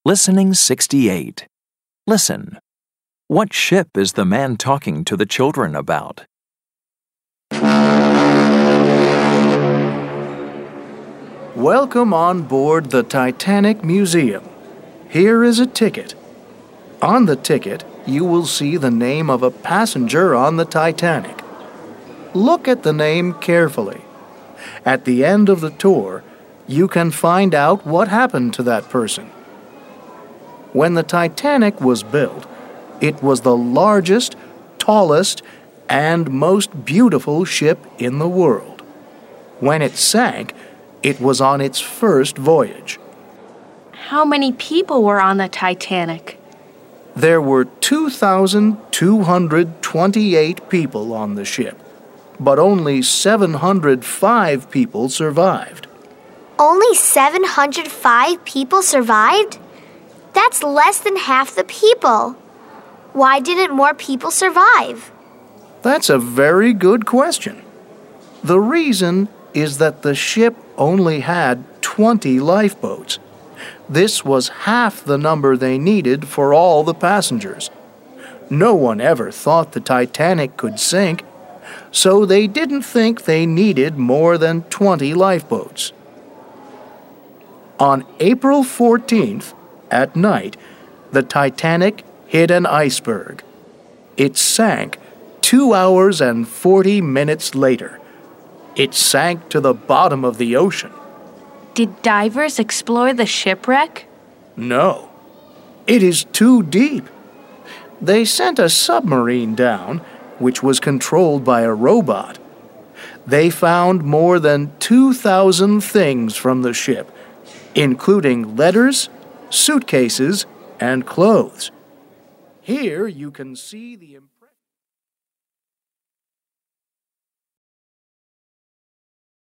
Listening 68. Listen. What ship is the man talking to the children about? Welcome on board the Titanic Museum. Here is a ticket. On the ticket, you will see the name of a passenger on the Titanic. Look at the name carefully. At the end of the tour, you can find out what happened to that person. When the Titanic was built, it was the largest, tallest, and most beautiful ship in the world. When it sank, it was on its first voyage. How many people were on the Titanic? There were 2,228 people on the ship, but only 705 people survived. Only 705 people survived? That's less than half the people. Why didn't more people survive? That's a very good question. The reason is that the ship only had 20 lifeboats. This was half the number they needed for all the passengers. No one ever thought the Titanic could sink, so they didn't think they needed more than 20 lifeboats. On April 14th, at night, the Titanic hit an iceberg. It sank 2 hours and 40 minutes later. It sank to the bottom of the ocean. Did divers explore the shipwreck? No, it is too deep. They sent a submarine down, which was controlled by a robot. They found more than 2,000 things from the ship, including letters, suitcases, and clothes. Here you can see the